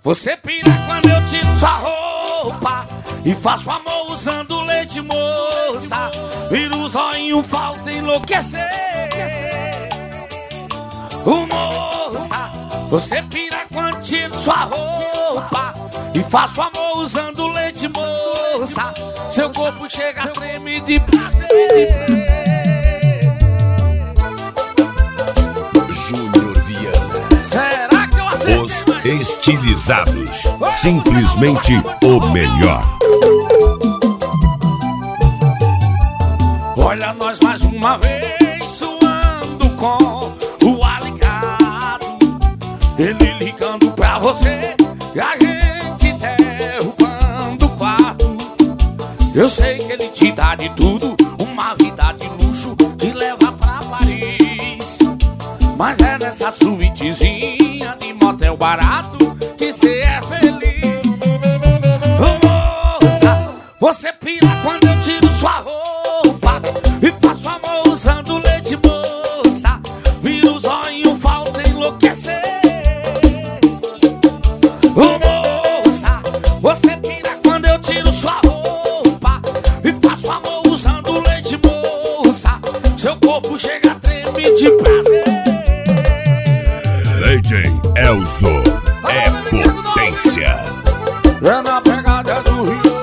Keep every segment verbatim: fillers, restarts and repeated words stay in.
Você pira quando eu tiro sua roupa e faço amor usando leite, moça. Vira o zóio, falta enlouquecer. Ô moça, você pira quando tiro sua roupa e faço amor usando leite, moça. Seu corpo chega a tremer de prazer. Júnior Viana. Será que eu acertei? Os estilizados, simplesmente o melhor. Olha nós mais uma vez suando com o ar ligado, ele ligando pra você e a gente derrubando o quarto. Eu sei que ele te dá de tudo, uma vida de luxo, te leva pra Paris. Mas é nessa suítezinha de motel barato que cê é feliz. Ô moça, você pira quando eu tiro sua roupa e faço amor usando leite, moça. Vira o zóio, falta enlouquecer. Ô moça, você pira quando eu tiro sua roupa e faço amor usando leite, moça. Seu corpo chega a tremer de prazer. D J Elzo é potência. É na pegada do Rio.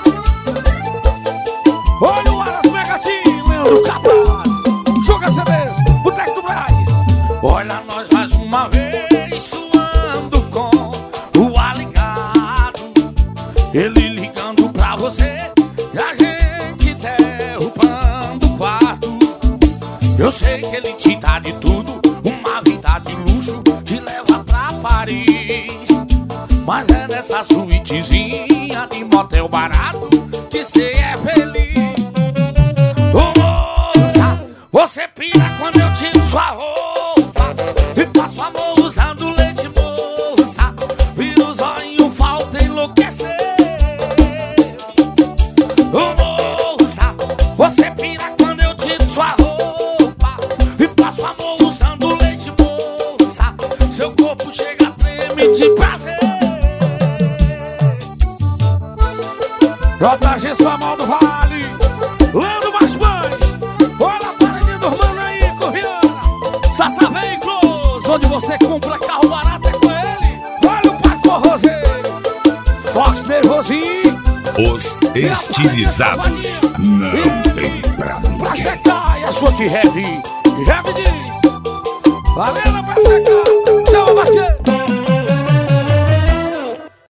Olha o Aras Megatinho, Leandro Capaz. Joga C Bs, Boteco do Braz. Olha nós mais uma vez suando com o ar ligado, ele ligando pra você e a gente derrubando o quarto. Eu sei que ele te dá de tudo, uma vida de luxo, te leva pra Paris. Mas é nessa suítezinha de motel barato que cê é feliz. Ô moça, você pira quando eu tiro sua roupa e faço amor usando leite, moça. Vira o zóio, falta enlouquecer. Ô moça, você pira quando eu tiro sua roupa e faço amor usando leite, moça. Seu corpo chega a tremer de prazer. J G Samal do Vale, Leandro Mais Pães. Olha a paradinha do mano aí, Corriana. Sassá Veículos, onde você compra carro barato é com ele. Olha o Pai Forrozeiro, Fox Nervosinho. Os estilizados não tem pra Pra checar, e a sua que Heavy Heavy diz: Valeu pra checar.